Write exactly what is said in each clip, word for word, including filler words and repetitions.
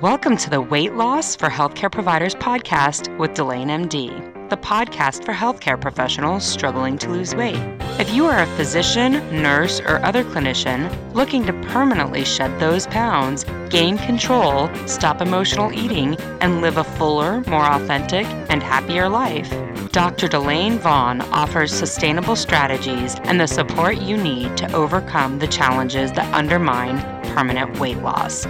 Welcome to the Weight Loss for Healthcare Providers podcast with Delane M D, the podcast for healthcare professionals struggling to lose weight. If you are a physician, nurse, or other clinician looking to permanently shed those pounds, gain control, stop emotional eating, and live a fuller, more authentic, and happier life, Doctor Delane Vaughn offers sustainable strategies and the support you need to overcome the challenges that undermine permanent weight loss.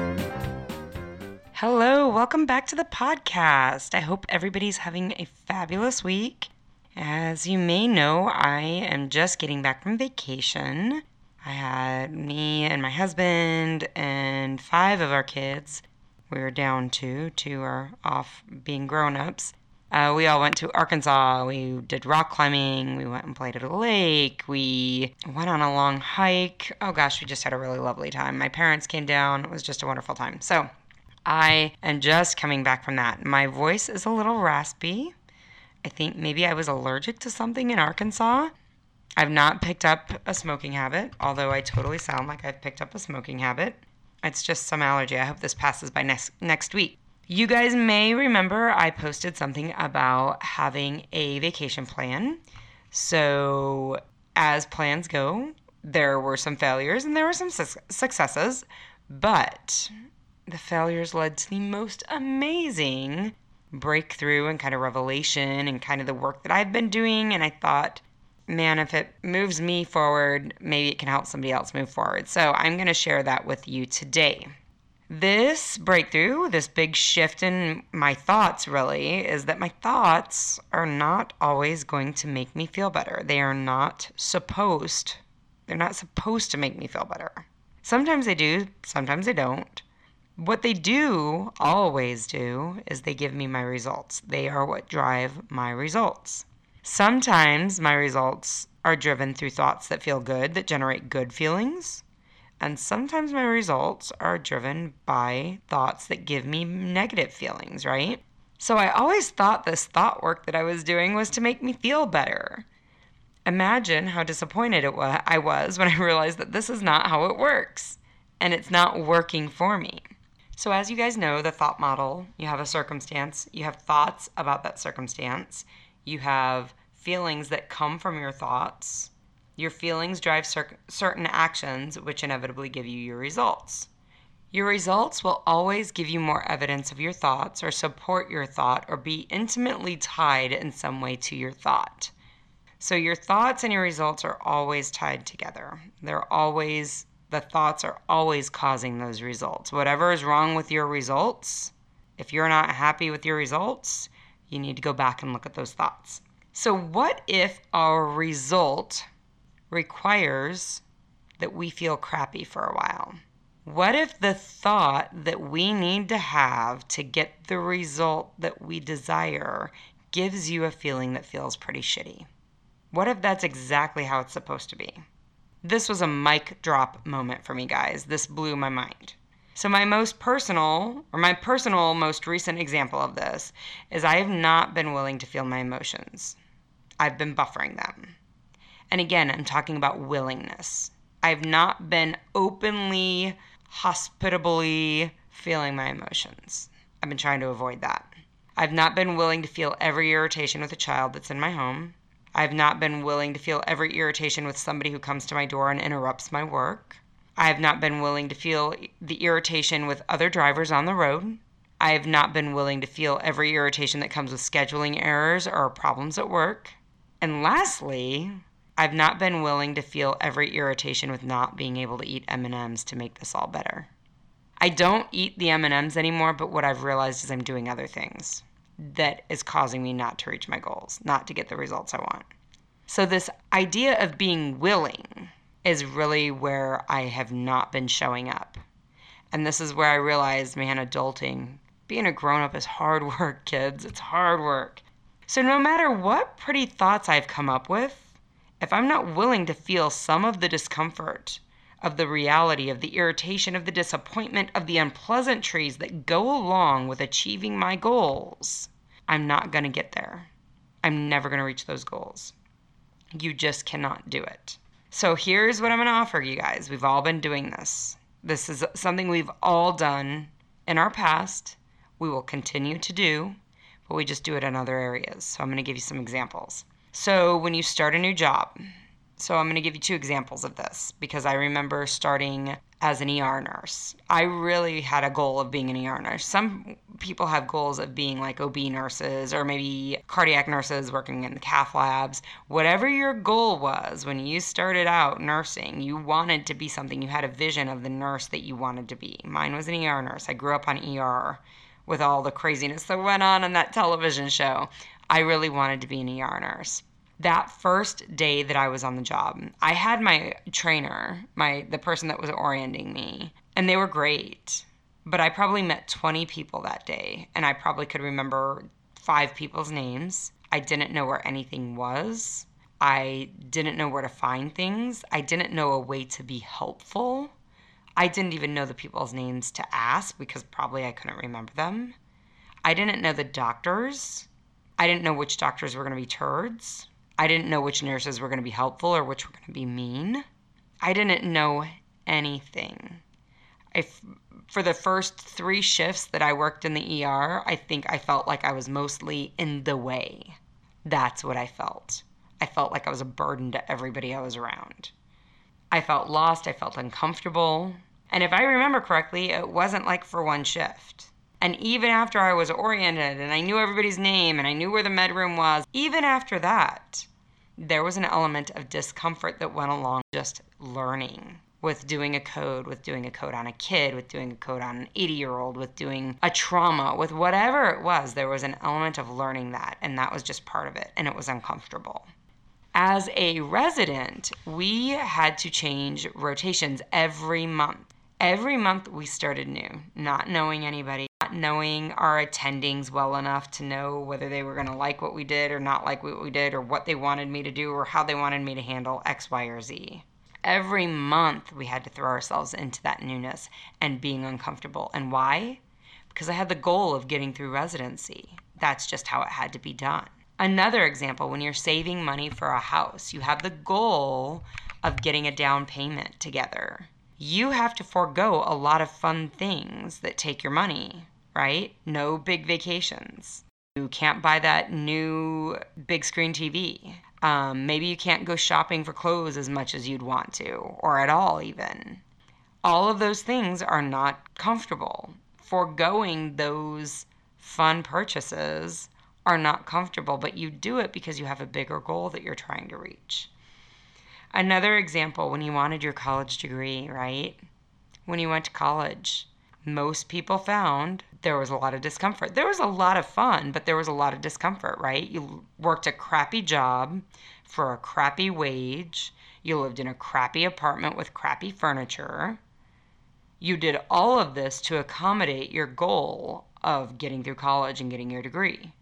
Hello, welcome back to the podcast. I hope everybody's having a fabulous week. As you may know, I am just getting back from vacation. I had me and my husband and five of our kids. We were down to, two are off being grown-ups. Uh, we all went to Arkansas. We did rock climbing. We went and played at a lake. We went on a long hike. Oh gosh, we just had a really lovely time. My parents came down. It was just a wonderful time. So I am just coming back from that. My voice is a little raspy. I think maybe I was allergic to something in Arkansas. I've not picked up a smoking habit, although I totally sound like I've picked up a smoking habit. It's just some allergy. I hope this passes by next next week. You guys may remember I posted something about having a vacation plan. So as plans go, there were some failures and there were some su- successes, but the failures led to the most amazing breakthrough and kind of revelation and kind of the work that I've been doing. And I thought, man, if it moves me forward, maybe it can help somebody else move forward. So I'm going to share that with you today. This breakthrough, this big shift in my thoughts really, is that my thoughts are not always going to make me feel better. They are not supposed, they're not supposed to make me feel better. Sometimes they do, sometimes they don't. What they do, always do, is they give me my results. They are what drive my results. Sometimes my results are driven through thoughts that feel good, that generate good feelings. And sometimes my results are driven by thoughts that give me negative feelings, right? So I always thought this thought work that I was doing was to make me feel better. Imagine how disappointed it wa- I was when I realized that this is not how it works. And it's not working for me. So as you guys know, the thought model, you have a circumstance, you have thoughts about that circumstance, you have feelings that come from your thoughts. Your feelings drive cer- certain actions, which inevitably give you your results. Your results will always give you more evidence of your thoughts or support your thought or be intimately tied in some way to your thought. So your thoughts and your results are always tied together. They're always The thoughts are always causing those results. Whatever is wrong with your results, if you're not happy with your results, you need to go back and look at those thoughts. So what if our result requires that we feel crappy for a while? What if the thought that we need to have to get the result that we desire gives you a feeling that feels pretty shitty? What if that's exactly how it's supposed to be? This was a mic drop moment for me, guys. This blew my mind. So my most personal, or my personal most recent example of this is I have not been willing to feel my emotions. I've been buffering them. And again, I'm talking about willingness. I've not been openly, hospitably feeling my emotions. I've been trying to avoid that. I've not been willing to feel every irritation with a child that's in my home. I've not been willing to feel every irritation with somebody who comes to my door and interrupts my work. I have not been willing to feel the irritation with other drivers on the road. I have not been willing to feel every irritation that comes with scheduling errors or problems at work. And lastly, I've not been willing to feel every irritation with not being able to eat M and M's to make this all better. I don't eat the M and M's anymore, but what I've realized is I'm doing other things that is causing me not to reach my goals, not to get the results I want. So this idea of being willing is really where I have not been showing up. And this is where I realized, man, adulting, being a grown-up is hard work, kids. It's hard work. So no matter what pretty thoughts I've come up with, if I'm not willing to feel some of the discomfort, of the reality, of the irritation, of the disappointment, of the unpleasantries that go along with achieving my goals, I'm not going to get there. I'm never going to reach those goals. You just cannot do it. So here's what I'm going to offer you guys. We've all been doing this. This is something we've all done in our past, we will continue to do, but we just do it in other areas. So I'm going to give you some examples. So when you start a new job, so I'm going to give you two examples of this because I remember starting as an E R nurse. I really had a goal of being an E R nurse. Some people have goals of being like O B nurses or maybe cardiac nurses working in the cath labs. Whatever your goal was when you started out nursing, you wanted to be something. You had a vision of the nurse that you wanted to be. Mine was an E R nurse. I grew up on E R with all the craziness that went on in that television show. I really wanted to be an E R nurse. That first day that I was on the job, I had my trainer, my the person that was orienting me, and they were great. But I probably met twenty people that day, and I probably could remember five people's names. I didn't know where anything was. I didn't know where to find things. I didn't know a way to be helpful. I didn't even know the people's names to ask because probably I couldn't remember them. I didn't know the doctors. I didn't know which doctors were going to be turds. I didn't know which nurses were going to be helpful or which were going to be mean. I didn't know anything. I, for the first three shifts that I worked in the E R, I think I felt like I was mostly in the way. That's what I felt. I felt like I was a burden to everybody I was around. I felt lost. I felt uncomfortable. And if I remember correctly, it wasn't like for one shift. And even after I was oriented and I knew everybody's name and I knew where the med room was, even after that, there was an element of discomfort that went along just learning, with doing a code, with doing a code on a kid, with doing a code on an eighty-year-old, with doing a trauma, with whatever it was. There was an element of learning that, and that was just part of it, and it was uncomfortable. As a resident, we had to change rotations every month. Every month we started new, not knowing anybody, not knowing our attendings well enough to know whether they were going to like what we did or not like what we did or what they wanted me to do or how they wanted me to handle X, Y, or Z. Every month we had to throw ourselves into that newness and being uncomfortable. And why? Because I had the goal of getting through residency. That's just how it had to be done. Another example, when you're saving money for a house, you have the goal of getting a down payment together. You have to forego a lot of fun things that take your money, right? No big vacations. You can't buy that new big screen T V. Um, maybe you can't go shopping for clothes as much as you'd want to, or at all even. All of those things are not comfortable. Foregoing those fun purchases are not comfortable, but you do it because you have a bigger goal that you're trying to reach. Another example, when you wanted your college degree, right? When you went to college, most people found there was a lot of discomfort. There was a lot of fun, but there was a lot of discomfort, right? You worked a crappy job for a crappy wage. You lived in a crappy apartment with crappy furniture. You did all of this to accommodate your goal of getting through college and getting your degree.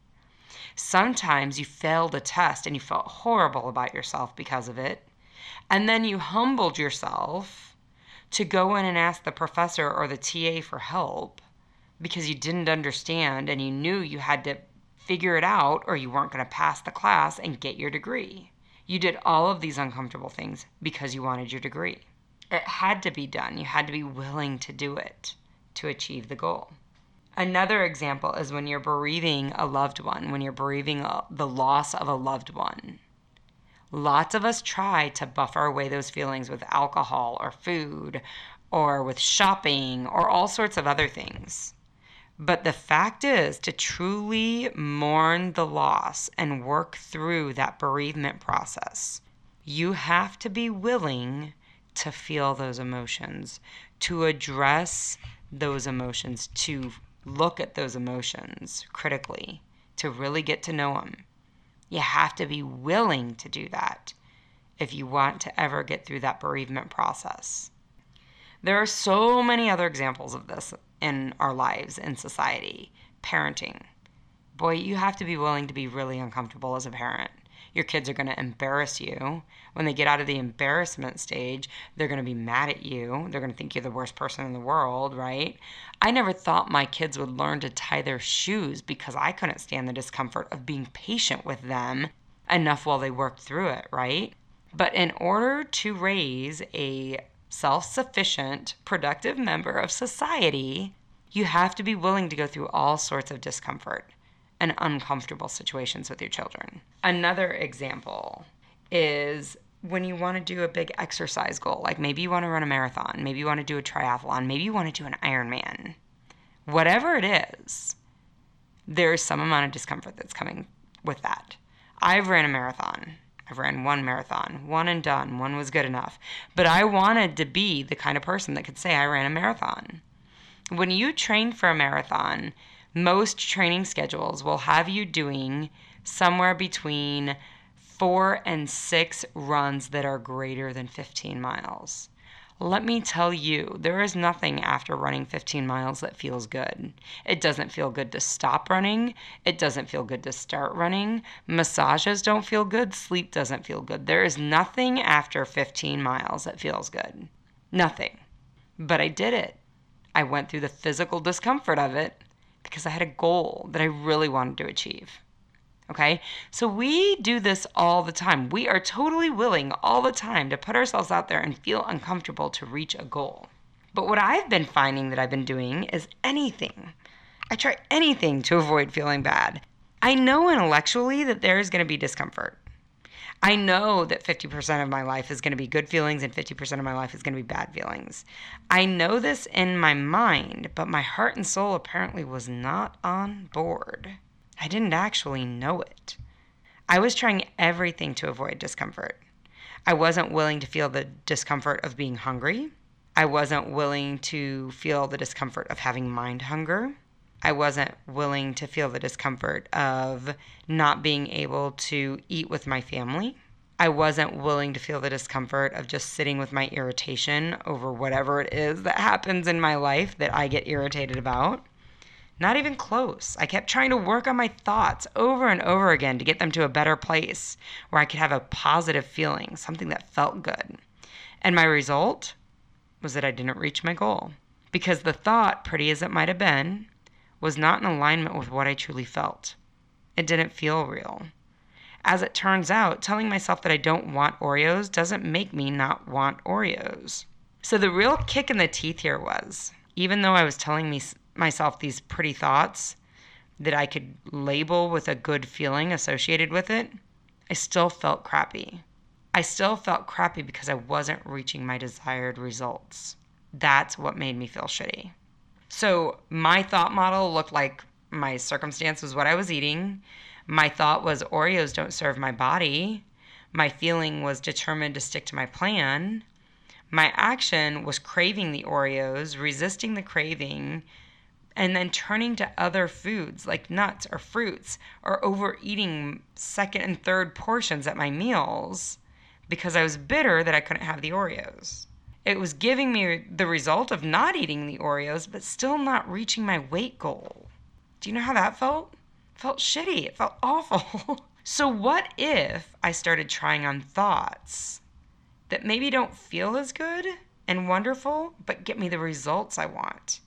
Sometimes you failed a test and you felt horrible about yourself because of it. And then you humbled yourself to go in and ask the professor or the T A for help because you didn't understand and you knew you had to figure it out or you weren't going to pass the class and get your degree. You did all of these uncomfortable things because you wanted your degree. It had to be done. You had to be willing to do it to achieve the goal. Another example is when you're bereaving a loved one, when you're bereaving the loss of a loved one. Lots of us try to buffer away those feelings with alcohol or food or with shopping or all sorts of other things. But the fact is, to truly mourn the loss and work through that bereavement process, you have to be willing to feel those emotions, to address those emotions, to look at those emotions critically, to really get to know them. You have to be willing to do that if you want to ever get through that bereavement process. There are so many other examples of this in our lives, in society. Parenting. Boy, you have to be willing to be really uncomfortable as a parent. Your kids are going to embarrass you. When they get out of the embarrassment stage, they're going to be mad at you. They're going to think you're the worst person in the world, right? I never thought my kids would learn to tie their shoes because I couldn't stand the discomfort of being patient with them enough while they worked through it, right? But in order to raise a self-sufficient, productive member of society, You have to be willing to go through all sorts of discomfort and uncomfortable situations with your children. Another example is when you want to do a big exercise goal, like maybe you want to run a marathon, maybe you want to do a triathlon, maybe you want to do an Ironman. Whatever it is, there's some amount of discomfort that's coming with that. I've ran a marathon. I've ran one marathon, one and done, one was good enough. But I wanted to be the kind of person that could say I ran a marathon. When you train for a marathon, most training schedules will have you doing somewhere between four and six runs that are greater than fifteen miles. Let me tell you, there is nothing after running fifteen miles that feels good. It doesn't feel good to stop running. It doesn't feel good to start running. Massages don't feel good. Sleep doesn't feel good. There is nothing after fifteen miles that feels good. Nothing. But I did it. I went through the physical discomfort of it because I had a goal that I really wanted to achieve. Okay? So we do this all the time. We are totally willing all the time to put ourselves out there and feel uncomfortable to reach a goal. But what I've been finding that I've been doing is anything. I try anything to avoid feeling bad. I know intellectually that there is going to be discomfort. I know that fifty percent of my life is going to be good feelings and fifty percent of my life is going to be bad feelings. I know this in my mind, but my heart and soul apparently was not on board. I didn't actually know it. I was trying everything to avoid discomfort. I wasn't willing to feel the discomfort of being hungry. I wasn't willing to feel the discomfort of having mind hunger. I wasn't willing to feel the discomfort of not being able to eat with my family. I wasn't willing to feel the discomfort of just sitting with my irritation over whatever it is that happens in my life that I get irritated about. Not even close. I kept trying to work on my thoughts over and over again to get them to a better place where I could have a positive feeling, something that felt good. And my result was that I didn't reach my goal because the thought, pretty as it might have been, was not in alignment with what I truly felt. It didn't feel real. As it turns out, telling myself that I don't want Oreos doesn't make me not want Oreos. So the real kick in the teeth here was, even though I was telling me myself these pretty thoughts that I could label with a good feeling associated with it, I still felt crappy. I still felt crappy because I wasn't reaching my desired results. That's what made me feel shitty. So my thought model looked like my circumstance was what I was eating. My thought was Oreos don't serve my body. My feeling was determined to stick to my plan. My action was craving the Oreos, resisting the craving, and then turning to other foods like nuts or fruits or overeating second and third portions at my meals because I was bitter that I couldn't have the Oreos. It was giving me the result of not eating the Oreos, but still not reaching my weight goal. Do you know how that felt? It felt shitty. It felt awful. So what if I started trying on thoughts that maybe don't feel as good and wonderful, but get me the results I want?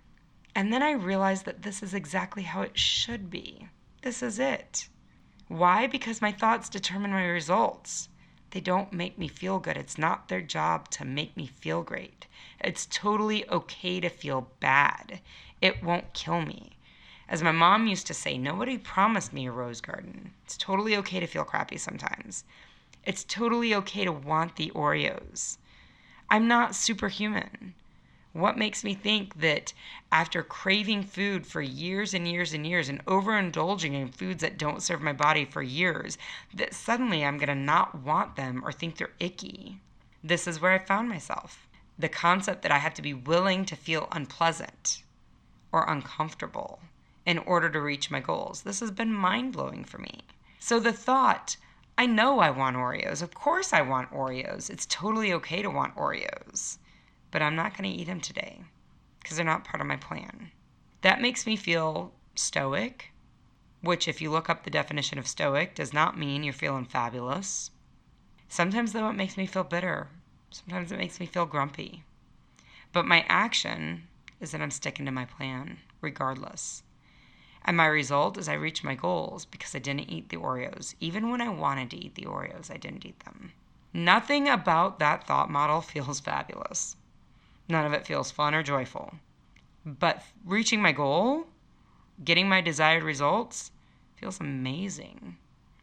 And then I realized that this is exactly how it should be. This is it. Why? Because my thoughts determine my results. They don't make me feel good. It's not their job to make me feel great. It's totally okay to feel bad. It won't kill me. As my mom used to say, nobody promised me a rose garden. It's totally okay to feel crappy sometimes. It's totally okay to want the Oreos. I'm not superhuman. What makes me think that after craving food for years and years and years and overindulging in foods that don't serve my body for years, that suddenly I'm going to not want them or think they're icky? This is where I found myself. The concept that I have to be willing to feel unpleasant or uncomfortable in order to reach my goals. This has been mind-blowing for me. So the thought, I know I want Oreos. Of course I want Oreos. It's totally okay to want Oreos. But I'm not going to eat them today because they're not part of my plan. That makes me feel stoic, which if you look up the definition of stoic does not mean you're feeling fabulous. Sometimes though it makes me feel bitter. Sometimes it makes me feel grumpy. But my action is that I'm sticking to my plan regardless. And my result is I reach my goals because I didn't eat the Oreos. Even when I wanted to eat the Oreos, I didn't eat them. Nothing about that thought model feels fabulous. None of it feels fun or joyful. But reaching my goal, getting my desired results, feels amazing.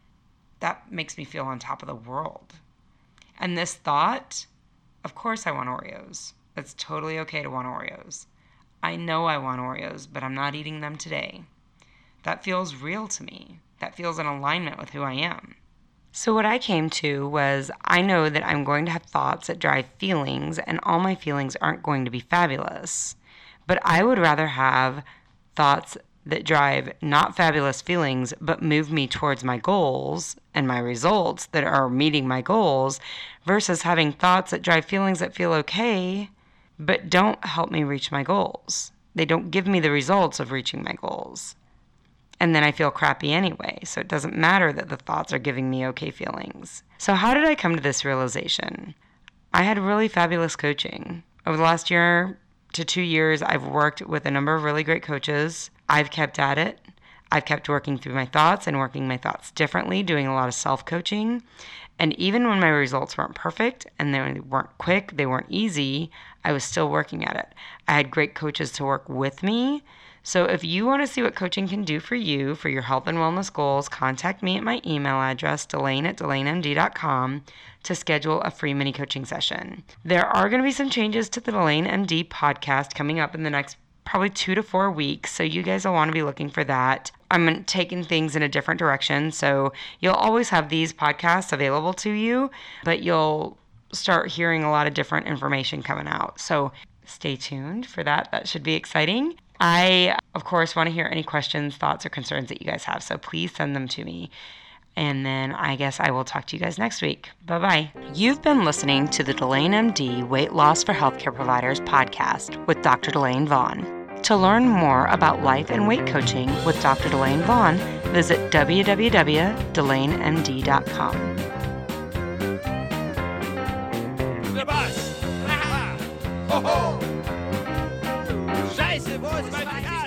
That makes me feel on top of the world. And this thought, of course I want Oreos. It's totally okay to want Oreos. I know I want Oreos, but I'm not eating them today. That feels real to me. That feels in alignment with who I am. So what I came to was, I know that I'm going to have thoughts that drive feelings, and all my feelings aren't going to be fabulous. But I would rather have thoughts that drive not fabulous feelings, but move me towards my goals and my results that are meeting my goals, versus having thoughts that drive feelings that feel okay, but don't help me reach my goals. They don't give me the results of reaching my goals. And then I feel crappy anyway, so it doesn't matter that the thoughts are giving me okay feelings. So how did I come to this realization? I had really fabulous coaching. Over the last year to two years, I've worked with a number of really great coaches. I've kept at it. I've kept working through my thoughts and working my thoughts differently, doing a lot of self-coaching. And even when my results weren't perfect and they weren't quick, they weren't easy, I was still working at it. I had great coaches to work with me. So if you want to see what coaching can do for you, for your health and wellness goals, contact me at my email address, Delane at Delane M D dot com, to schedule a free mini coaching session. There are going to be some changes to the Delane M D podcast coming up in the next probably two to four weeks, so you guys will want to be looking for that. I'm taking things in a different direction, so you'll always have these podcasts available to you, but you'll start hearing a lot of different information coming out. So stay tuned for that. That should be exciting. I, of course, want to hear any questions, thoughts, or concerns that you guys have, so please send them to me. And then I guess I will talk to you guys next week. Bye-bye. You've been listening to the Delane M D Weight Loss for Healthcare Providers podcast with Doctor Delane Vaughn. To learn more about life and weight coaching with Doctor Delane Vaughn, visit w w w dot delane m d dot com. The bus! Ho ho! Scheiße, wo ist mein